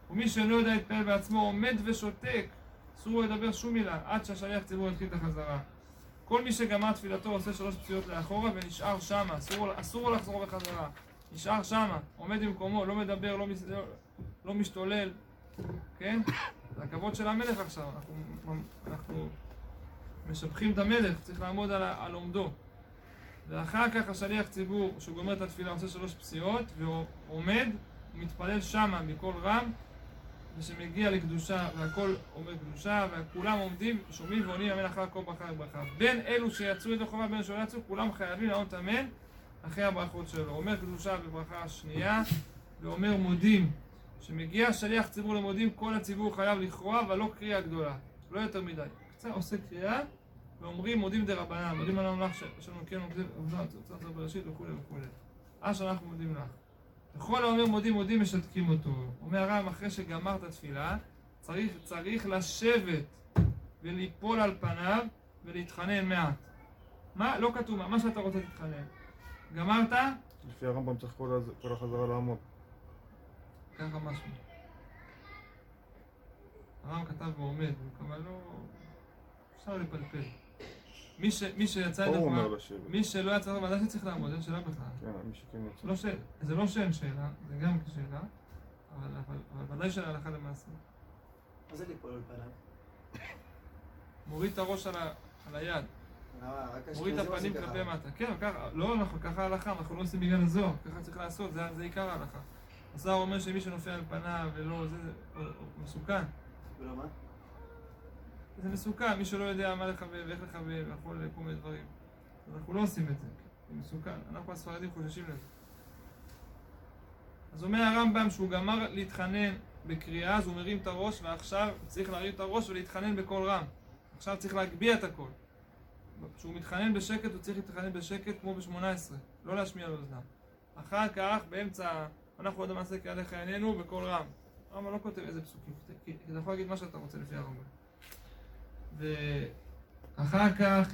ומי שלא יודע להתפלל בעצמו עומד ושותק, אסור לו לדבר שום מילה, עד שהשליח ציבור יתחיל את החזרה. כל מי שגמר תפילתו עושה 3 פסיעות לאחורה ונשאר שמה, אסור לו לחזור בחזרה. נשאר שמה, עומד במקומו, לא מדבר, לא משתולל, כן? זה הכבוד של המלך עכשיו, אנחנו משבחים את המלך, צריך לעמוד על עומדו. ואחר כך השליח ציבור, שהוא גומר את התפילה, עושה 3 פסיעות, ועומד, ומתפלל שמה בקול רם, ושמגיע לקדושה, והכל אומר קדושה, וכולם עומדים, שומעים ועונים אמן אחר כל ברכה וברכה. בין אלו שיצאו ידי חובה, בין שלא יצאו, כולם חייבים לענות אמן אחרי הברכות שלו. אומר קדושה בברכה שנייה, ואומר מודים. שמגיע שליח ציבור למודים, כל הציבור חייב לכרוע, אבל לא קריאה גדולה, לא יותר מדי. קצת עושה קריאה, ואומרים מודים דרבנן, מודים על המלך שלנו, כן, עושה בראשית וכו' וכו'. שאנחנו מודים לך. וכל האומר מודים מודים משתקים אותו. אומר הרב, אחרי שגמר את התפילה, צריך לשבת וליפול על פניו ולהתחנן מעט. מה? לא כתוב, מה שאתה רוצה להתחנן. גמרת? לפי הרמב"ם צריך כל החזרה לעמוד. ככה משהו. הרב כתב ועומד, אבל לא... אפשר לפלפל. מי שיצא את הוא החובה, אומר לשבת. מי שלא יצא את החובה, ודאי שצריך לעמוד, אין שאלה בכלל. כן, מי שכן יצא. זה לא שאין שאלה, זה גם כשאלה, אבל ודאי שהלכה למעשה. מה זה ליפול על פניו? מוריד את הראש על היד, רק מוריד את הפנים כלפי מטה. כן, ככה, לא, ככה ההלכה, אנחנו לא עושים בגלל הזוהר, ככה צריך לעשות, זה עיקר ההלכה. הזוהר אומר שמי שנופל על פניו ולא, זה מסוכן. ולא מה? זה מסוכן, מי שלא יודע מה לכוון ואיך לכוון ויכול כל מיני דברים. אז אנחנו לא עושים את זה, זה מסוכן, אנחנו הספרדים חוששים לזה. אז אומר הרמב"ם שהוא גמר להתחנן בקריאה, אז הוא מרים את הראש, ועכשיו צריך להרים את הראש ולהתחנן בקול רם. עכשיו צריך להגביה את הקול. כשהוא מתחנן בשקט, הוא צריך להתחנן בשקט כמו ב-18, לא להשמיע לאוזניו. אחר כך, באמצע, אנחנו עוד המעשה כי עליך עינינו בקול רם. הרמב"ם לא כותב איזה פסוקים, כי אתה יכול להגיד מה שאתה רוצה לפי הרמב"ם. ואחר כך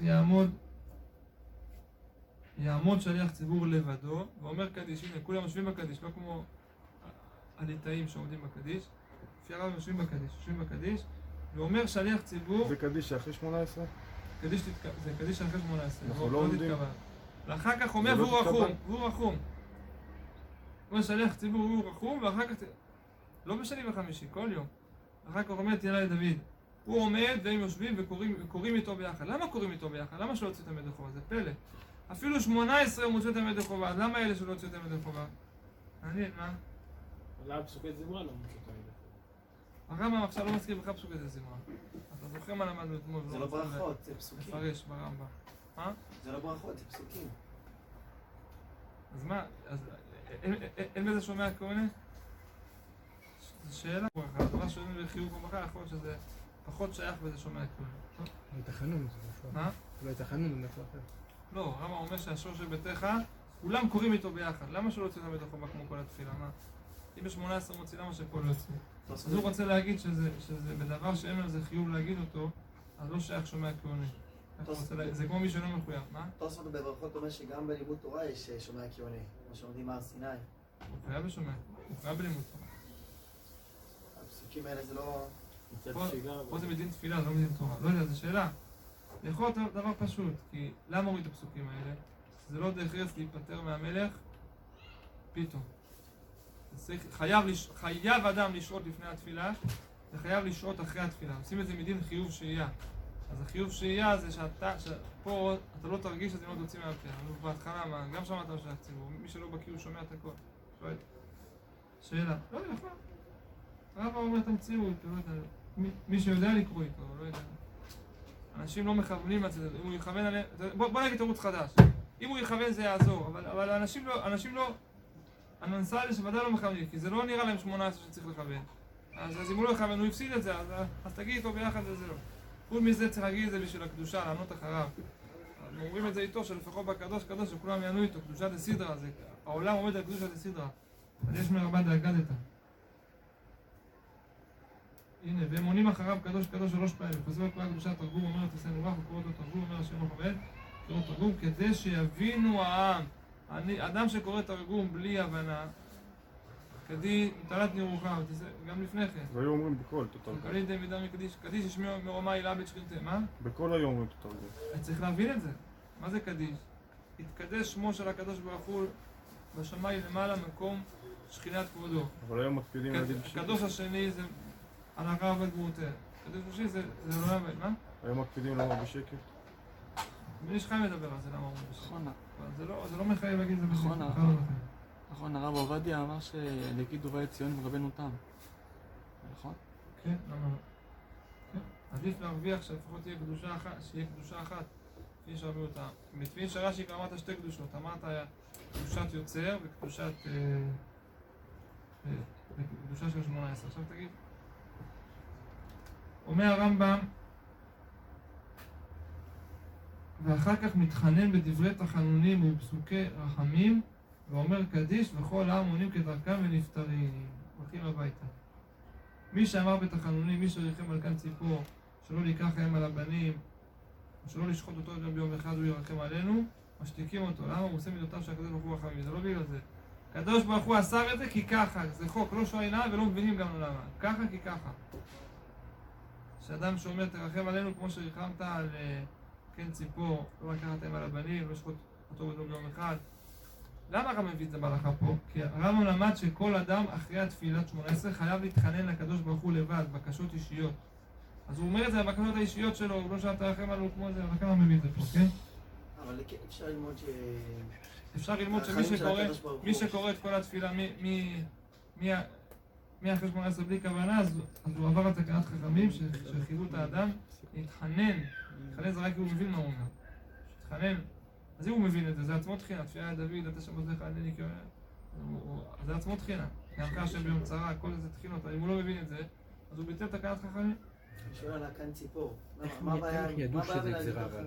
יעמוד שליח ציבור לבדו, ואומר קדיש, הנה כולם יושבים בקדיש, לא כמו הליטאים שעומדים בקדיש, לפי הרב יושבים בקדיש, ואומר שליח ציבור... זה קדיש אחרי 18? זה קדיש אחרי 18, אנחנו לא עומדים. ואחר כך אומר והוא רחום. אומר שליח ציבור והוא רחום, ואחר כך... לא בשני וחמישי, כל יום. אחר כך אומר תהילה לדוד. הוא עומד והם יושבים וקוראים איתו ביחד. למה קוראים איתו ביחד? למה שלא יוצאו את ידי חובה? זה פלא. אפילו 18 הוא מוצא את ידי חובה, אז למה אלה שלא יוצאו את ידי חובה? מעניין, מה? למה פסוקי זמרה לא מוצא את ידי חובה? הרמב"ם עכשיו לא מזכיר בכלל פסוקי זמרה. אתה זוכר מה למדנו אתמול? זה לא ברכות, זה פסוקים. לפרש ברמב"ם. מה? זה לא ברכות, זה פסוקים. אז מה? אין בזה שומע כהונה? זו שאלה ברכה. הדבר שאומרים בחיוב וברכה, יכול להיות שזה פחות שייך בזה שומע כהונה. לא תחנון, זה משהו אחר. מה? לא תחנון, זה משהו אחר. לא, הרמב"ם אומר שהשור של ביתך, כולם קוראים איתו ביחד. למה שלא יוצא את ידי חובה כמו כל התפילה? מה? אם ב-18 מוציא, למה שכל לא יוצא? אז הוא רוצה להגיד שזה בדבר שאין על זה חיוב להגיד אותו, אז לא שייך שומע כהונה. זה כמו מי שלא מחויב, מה? תוספות בברכות אומר שגם בלימוד תורה יש שומע כהונה, כמו שעומדים מהר סיני. הוא חייב בשומע, הוא חייב בלימוד תורה. הפסוקים האלה זה לא... פה זה מדין תפילה, לא מדין תורה. לא יודע, זו שאלה. זה יכול להיות דבר פשוט, כי למה הוריד את הפסוקים האלה? זה לא דרך ארץ להיפטר מהמלך פתאום. חייב אדם לשעות לפני התפילה, וחייב לשעות אחרי התפילה. עושים את זה מדין חיוב שהייה. אז החיוב שהייה זה שפה אתה לא תרגיש שזה לא תוציא מהפה. אבל בהתחלה, גם שמעת על שליח ציבור, מי שלא בקיא הוא שומע את הכל. שואל. שאלה. לא יודע, נכון. הרב אומר את המציאות, לא יודע. מי שיודע לקרוא איתו, לא יודע. אנשים לא מכוונים לצד, אם הוא יכוון עליהם... בוא נגיד תירוץ חדש. אם הוא יכוון זה יעזור, אבל אנשים לא... הננסה לי שוודאי לא מכוונים, כי זה לא נראה להם 18 שצריך לכוון. אז אם הוא לא יכוון, הוא הפסיד את זה, אז תגיד איתו ביחד וזהו. חוץ מזה צריך להגיד את זה בשביל הקדושה, לענות אחריו. אומרים את זה איתו, שלפחות בקדוש קדוש, שכולם יענו איתו, קדושת הסדרה, העולם עומד על קדושת הסדרה. אז יש מרבה דאגדתא. הנה, והם עונים אחריו קדוש קדוש 3 פעמים. חוזר קורא קדושת תרגום, אומר את ישראל רוח, וקורא אותו תרגום, אומר השם מכבד, קורא תרגום, כדי שיבינו העם. אדם שקורא תרגום בלי הבנה, קדיש, מתעלת נרוך, גם לפני כן. והיו אומרים בקול את התרגום. קליל דמידה מקדיש, קדיש ישמיעו מרומא הילה בית שכינתה, מה? בקול היו אומרים את התרגום. צריך להבין את זה. מה זה קדיש? התקדש שמו של הקדוש ברוך הוא בשמיים למעלה מקום שכינת כבודו. אבל היום מקפידים להגיד הקדוש השני זה הנהגה עובד גמורתר. הקדוש השני זה לא עובד, מה? היום מקפידים לומר בשקט. בן איש חי מדבר על זה, למה אומרים בשקט. נכון, אבל זה לא מחייב להגיד את זה בשקט. נכון, נכון, הרב עובדיה אמר שלגיד ובא ציון ורבנו תם. נכון? כן, למה לא? כן. עדיף להרוויח שלפחות תהיה קדושה אחת, שיהיה קדושה אחת. לפי שרבי אותה. בתפילין של רש"י כבר אמרת שתי קדושות. אמרת קדושת יוצר וקדושת קדושה של 18. עכשיו תגיד. אומר הרמב"ם, ואחר כך מתחנן בדברי תחנונים ובפסוקי רחמים, ואומר קדיש, וכל העם עונים כדרכם ונפטרים. הולכים הביתה. מי שאמר בתחנונים, מי שריחם על כאן ציפור, שלא ניקח הם על הבנים, או שלא לשחוט אותו גם ביום אחד הוא ירחם עלינו, משתיקים אותו. למה? הוא עושה מידותיו של הקדוש ברוך הוא רחמים. זה לא בגלל זה. הקדוש ברוך הוא אסר את זה כי ככה. זה חוק, לא שואלים ולא מבינים גם למה. ככה כי ככה. שאדם שאומר תרחם עלינו כמו שריחמת על כן ציפור, לא לקחת הם על הבנים, לא לשחוט אותו ביום אחד. למה הרב מביא את זה בהלכה פה? כי הרב למד שכל אדם אחרי התפילת 18 חייב להתחנן לקדוש ברוך הוא לבד, בקשות אישיות. אז הוא אומר את זה בבקשות האישיות שלו, הוא לא שאל תרחם עלינו כמו זה, אבל כמה מביא את זה פה, כן? אבל אפשר ללמוד אפשר ללמוד שמי שקורא את כל התפילה מי אחרי 18 בלי כוונה, אז הוא עבר את תקנת חכמים שחייבו את האדם להתחנן. להתחנן זה רק כי הוא מבין מה הוא אומר. להתחנן. אז אם הוא מבין את זה, זה עצמו תחינה. תפילה דוד, אתה שבוזך על ידי נקיון. זה עצמו תחינה. גם כאשר ביום צרה, כל זה תחינות. אם הוא לא מבין את זה, אז הוא ביטל תקנת חכמים. אני שואל על כאן ציפור. איך ידעו שזה גזירה אבל?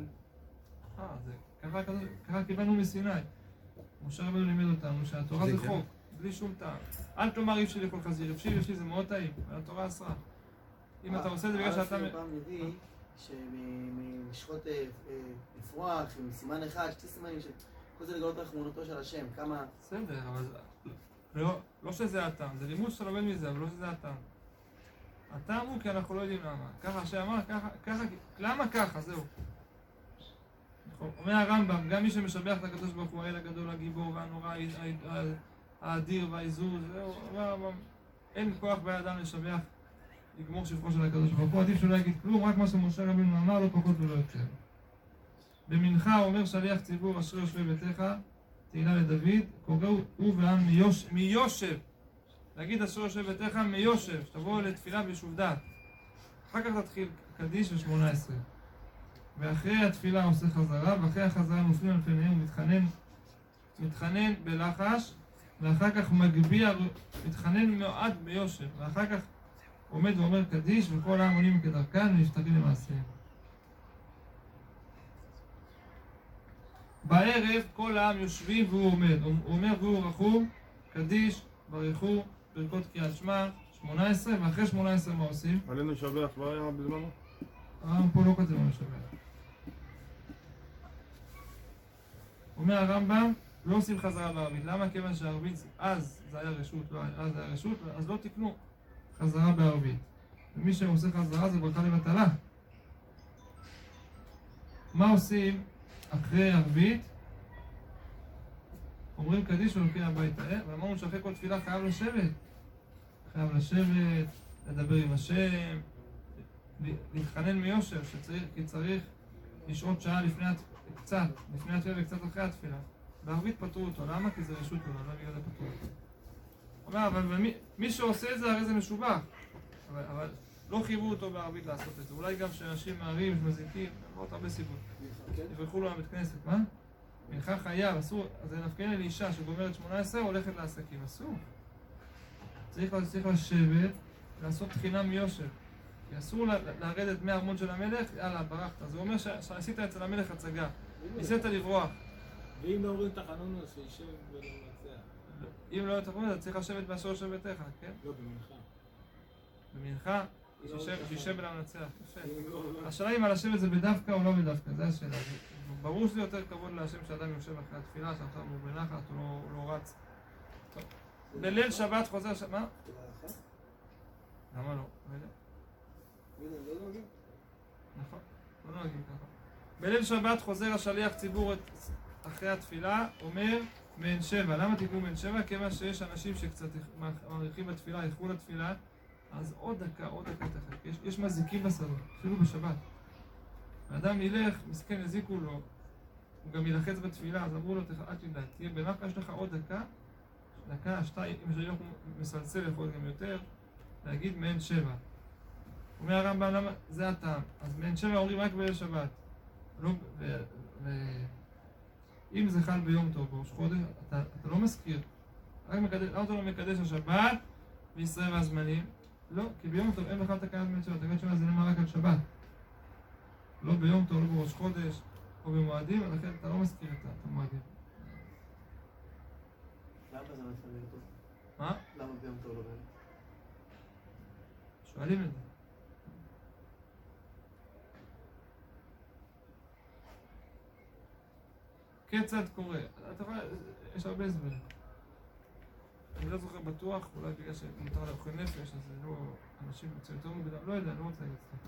ככה קיבלנו מסיני. משה רבנו לימד אותנו שהתורה זה חוק, בלי שום טעם. אל תאמר אי אפשר לאכול חזיר, אפשר זה מאוד טעים, והתורה אסרה. אם אתה עושה את זה בגלל שאתה... פעם מביא שמשחות אפרוח עם סימן אחד, שתי סימנים כל זה לגלות רחמונותו של השם, כמה... בסדר, אבל לא שזה הטעם, זה לימוד שאתה לומד מזה, אבל לא שזה הטעם. הטעם הוא כי אנחנו לא יודעים למה. ככה השם אמר, ככה, למה ככה, זהו. אומר הרמב"ם, גם מי שמשבח את הקדוש ברוך הוא האל הגדול, הגיבור והנורא, האדיר והעזוז, זהו, אומר הרמב"ם, אין כוח באדם לשבח, לגמור שבחו של הקדוש ברוך הוא, עדיף שלא יגיד כלום, רק מה שמשה רבנו אמר, לא פחות ולא יותר. במנחה אומר שליח ציבור, אשרי יושבי ביתך, תהילה לדוד, קוראו הוא והעם מיושב. להגיד אשרי יושב ביתך מיושב, שתבואו לתפילה בישוב דעת. אחר כך תתחיל קדיש ו18. ואחרי התפילה עושה חזרה, ואחרי החזרה נופלים על פניהם מתחנן בלחש, ואחר כך מגביה, מתחנן מאוד ביושר, ואחר כך עומד ואומר קדיש, וכל העם עונים כדרכן ונפטרים למעשיהם. בערב כל העם יושבים והוא עומד, הוא אומר והוא רחום, קדיש, ברכו, ברכות קריאת שמע, 18, ואחרי 18 מה עושים? עלינו לשבח, לא היה בזמנו? הרמב"ם פה לא כתב לנו לשבח. אומר הרמב"ם, לא עושים חזרה בערבית. למה? כיוון שהערבית אז זה היה רשות, לא אז זה היה רשות, אז לא תקנו חזרה בערבית. ומי שעושה חזרה זה ברכה לבטלה. מה עושים אחרי ערבית? אומרים קדיש והולכים הביתה. ואמרנו שאחרי כל תפילה חייב לשבת. חייב לשבת, לדבר עם השם, להתחנן מיושר, כי צריך לשעות שעה לפני התפילה וקצת אחרי התפילה. בערבית פתרו אותו, למה? כי זה רשות לו, לא בגלל זה פתרו אותו. אומר, אבל מי שעושה את זה הרי זה משובח. אבל לא חייבו אותו בערבית לעשות את זה. אולי גם שאנשים מערים, מזיקים, למרות הרבה סיבות. יברחו לו לבית כנסת, מה? מנחה חייב, אסור, אז זה נפקן לאישה שגומרת 18 הולכת לעסקים, אסור. צריך לשבת, לעשות תחינה מיושר. כי אסור לרדת מהארמון של המלך, יאללה, ברחת. זה אומר שעשית אצל המלך הצגה. ניסית לברוח. ואם לא אומרים תחנון, אז שישב ולא מנצח. אם לא תחנון, אז צריך לשבת באשר יושב ביתך, כן? לא, במנחה. במנחה, שישב ולא מנצח. יפה. השאלה אם לשבת זה בדווקא או לא בדווקא, זה השאלה. ברור שזה יותר כבוד להשם שאדם יושב אחרי התפילה, שעכשיו הוא בנחת, הוא לא רץ. טוב. בליל שבת חוזר מה? תודה לך. למה לא? לא יודע. לא נוגעים. נכון, לא נוהגים ככה. בליל שבת חוזר השליח ציבור אחרי התפילה, אומר מעין 7. למה תקראו מעין 7? כיוון שיש אנשים שקצת מעריכים בתפילה, איחרו לתפילה, אז עוד דקה תחכה. יש מזיקים בסלון, אפילו בשבת. האדם ילך, מסכן, הזיקו לו, הוא גם ילחץ בתפילה, אז אמרו לו, אל תדע, תהיה בנחת, יש לך עוד דקה, 2, אם השליח מסלסל יכול גם יותר, להגיד מעין 7. אומר הרמב"ם, למה? זה הטעם. אז מעין 7 אומרים רק בליל שבת. אם זה חל ביום טוב, בראש חודש, אתה לא מזכיר. רק מקדש, למה אתה לא מקדש השבת בישראל והזמנים? לא, כי ביום טוב אין בכלל תקנת מעין 7. תקנת 7 זה נאמר רק על שבת. לא ביום טוב, לא בראש חודש, או במועדים, ולכן אתה לא מזכיר את המועדים. למה זה מפעמים טוב? מה? למה ביום טוב לא באמת? שואלים את זה. כיצד קורה? אתה יכול, יש הרבה הסברים. אני לא זוכר בטוח, אולי בגלל שמותר לאכול נפש, אז זה לא אנשים יוצאים יותר מוקדם, לא יודע, אני לא רוצה להגיד סתם.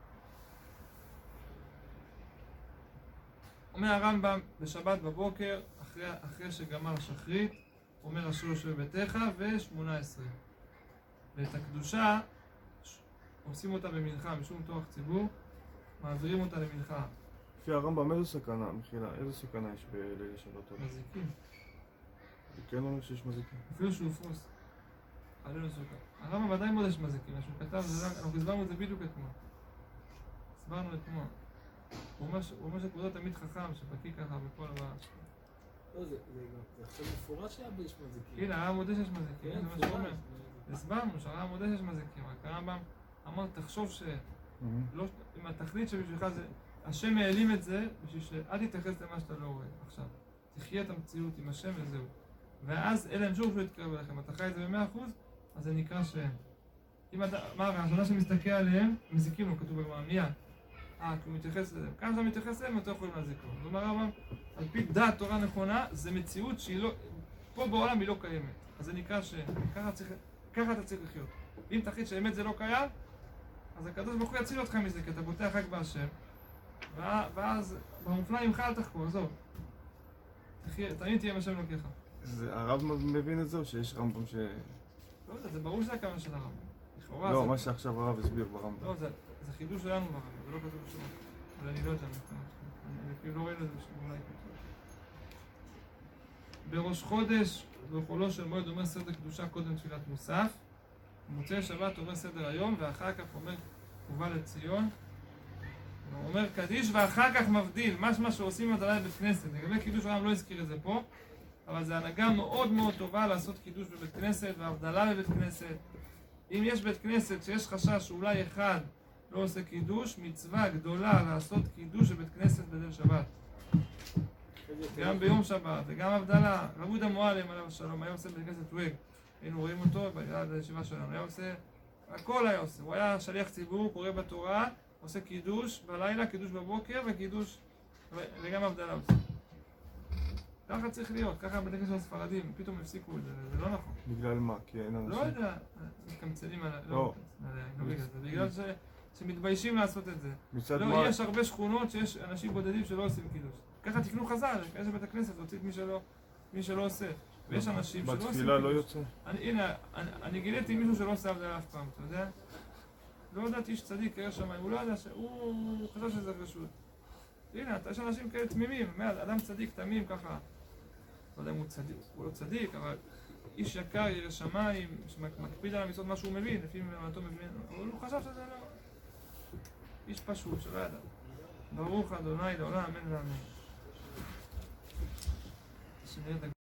אומר הרמב"ם, בשבת בבוקר, אחרי שגמר שחרית, אומר אשור יושב בביתך, ו-18. ואת הקדושה, עושים אותה במנחה, משום טורח ציבור, מעבירים אותה למנחה. לפי הרמב"ם איזו סכנה, מחילה, איזו סכנה יש בליל שבת? מזיקים. זה כן אומר שיש מזיקים. אפילו שהוא פרוס. עלינו סוכר. הרמב"ם ודאי מודה יש מזיקים, שהוא כתב, אנחנו הסברנו את זה בדיוק אתמול. הסברנו אתמול. הוא אומר שכבודו תמיד חכם, שבקיא ככה בכל הבא. לא, זה עכשיו מפורש שאבא יש מזיקים. הנה, הרמב"ם מודה שיש מזיקים, כן, זה מה שהוא אומר. הסברנו שהרמב"ם מודה שיש מזיקים, רק הרמב"ם אמר, תחשוב אם התכלית שבשבילך זה, השם העלים את זה, בשביל שאל תתייחס למה שאתה לא רואה עכשיו. תחיה את המציאות עם השם וזהו. ואז אלא אין שום שהוא יתקרב אליכם, אתה חי את זה ב100%, אז זה נקרא שם. אם אתה, מה הראשונה שמסתכל עליהם, מזיקים לו, כתוב בגמרא, מיד. כי הוא מתייחס אליהם. כמה שאתה מתייחס אליהם, יותר יכולים להזיק לו. זאת אומרת, הרמב"ם, על פי דעת תורה נכונה, זה מציאות שהיא לא, פה בעולם היא לא קיימת. אז זה נקרא שם. ככה אתה צריך לחיות. ואם תחליט שהאמת זה לא קיים, אז הקדוש ברוך הוא יציל אותך מזה, כי אתה בוטח רק בהשם. ואז במופלא ממך אל תחקור, עזוב. תמיד תהיה עם השם לוקחה. הרב מבין את זה או שיש רמב"ם ש... לא יודע, זה ברור שזה הכוונה של הרמב"ם. לא, מה שעכשיו הרב הסביר ברמב"ם. לא, זה חידוש שלנו ברמב"ם, זה לא כתוב בשום מקום. אבל אני לא יודע, אני כאילו לא רואה לזה בשום אולי כתוב. בראש חודש, בחולו של מועד אומר סדר קדושה קודם תפילת מוסף. במוצאי שבת אומר סדר היום, ואחר כך אומר ובא לציון. הוא אומר קדיש ואחר כך מבדיל, מה שעושים עדיין בבית כנסת. לגבי קידוש הרמב"ם לא הזכיר את זה פה, אבל זה הנהגה מאוד מאוד טובה לעשות קידוש בבית כנסת והבדלה בבית כנסת. אם יש בית כנסת שיש חשש שאולי אחד לא עושה קידוש, מצווה גדולה לעשות קידוש בבית כנסת בליל שבת. גם ביום שבת וגם הבדלה. רב יהודה מועלם עליו השלום היה עושה בבית כנסת וג. היינו רואים אותו ביד הישיבה שלנו. היה עושה, הכל היה עושה. הוא היה שליח ציבור, קורא בתורה, עושה קידוש בלילה, קידוש בבוקר וקידוש וגם הבדלה עושה. ככה צריך להיות, ככה בתי כנסת הספרדים, פתאום הפסיקו את זה, זה לא נכון. בגלל מה? כי אין אנשים? לא יודע, מתקמצנים עליי, לא בגלל זה, בגלל שמתביישים לעשות את זה. לא, יש הרבה שכונות שיש אנשים בודדים שלא עושים קידוש. ככה תקנו חז"ל, כאלה שבית הכנסת, להוציא את מי שלא עושה. ויש אנשים שלא עושים קידוש. בתפילה לא יוצא? הנה, אני גיליתי מישהו שלא עושה הבדלה אף פעם, אתה יודע? לא יודעת איש צדיק, קרא שמיים, הוא לא יודע שהוא חושב שזה רשות. הנה, יש אנשים כאלה תמימים, אדם צדיק תמים ככה. לא יודע אם הוא צדיק, הוא לא צדיק, אבל איש יקר, ירא שמיים, שמקפיד על המצוות מה שהוא מבין, לפי מה הוא מבין, אבל הוא חשב שזה לא. איש פשוט, שלא ידע. ברוך ה' לעולם, אמן ואמן.